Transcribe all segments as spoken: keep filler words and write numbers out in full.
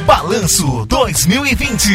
Balanço dois mil e vinte.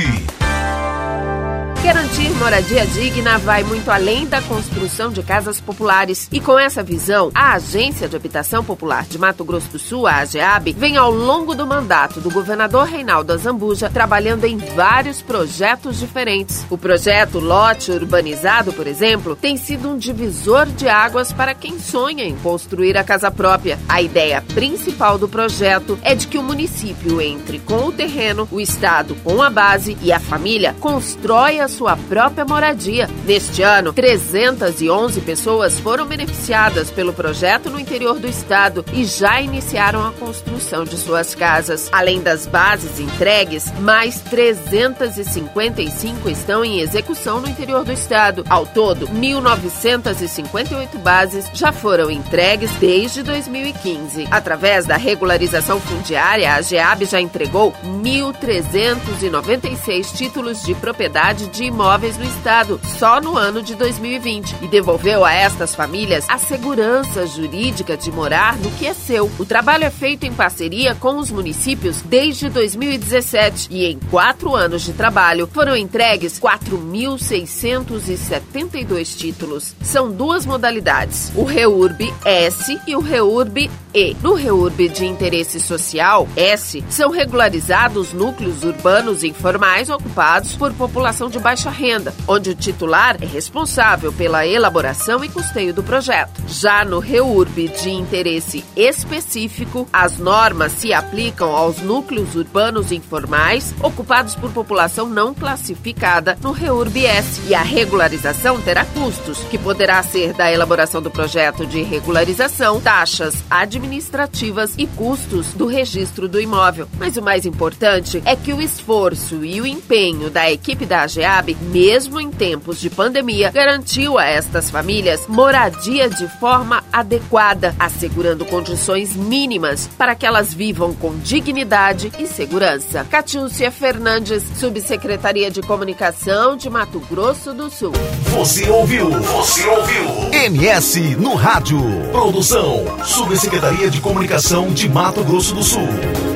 Garantir moradia digna vai muito além da construção de casas populares. E com essa visão, a Agência de Habitação Popular de Mato Grosso do Sul, a AGEAB, vem ao longo do mandato do governador Reinaldo Azambuja trabalhando em vários projetos diferentes. O projeto Lote Urbanizado, por exemplo, tem sido um divisor de águas para quem sonha em construir a casa própria. A ideia principal do projeto é de que o município entre com o terreno, o Estado com a base e a família constrói a sua própria moradia. Neste ano, trezentas e onze pessoas foram beneficiadas pelo projeto no interior do estado e já iniciaram a construção de suas casas. Além das bases entregues, mais trezentas e cinquenta e cinco estão em execução no interior do estado. Ao todo, mil novecentas e cinquenta e oito bases já foram entregues desde dois mil e quinze. Através da regularização fundiária, a AGEAB já entregou mil trezentos e noventa e seis títulos de propriedade de imóveis no estado, só no ano de dois mil e vinte, e devolveu a estas famílias a segurança jurídica de morar no que é seu. O trabalho é feito em parceria com os municípios desde dois mil e dezessete e em quatro anos de trabalho foram entregues quatro mil seiscentos e setenta e dois títulos. São duas modalidades, o REURB S e o REURB E. No REURB de interesse social, S, são regularizados núcleos urbanos informais ocupados por população de baixa renda, onde o titular é responsável pela elaboração e custeio do projeto. Já no REURB de interesse específico, as normas se aplicam aos núcleos urbanos informais ocupados por população não classificada no REURB S, e a regularização terá custos, que poderá ser da elaboração do projeto de regularização, taxas administrativas e custos do registro do imóvel. Mas o mais importante é que o esforço e o empenho da equipe da AGEAB, mesmo em tempos de pandemia, garantiu a estas famílias moradia de forma adequada, assegurando condições mínimas para que elas vivam com dignidade e segurança. Catiúcia Fernandes, Subsecretaria de Comunicação de Mato Grosso do Sul. Você ouviu? Você ouviu? M S no rádio. Produção, Subsecretaria de Comunicação de Mato Grosso do Sul.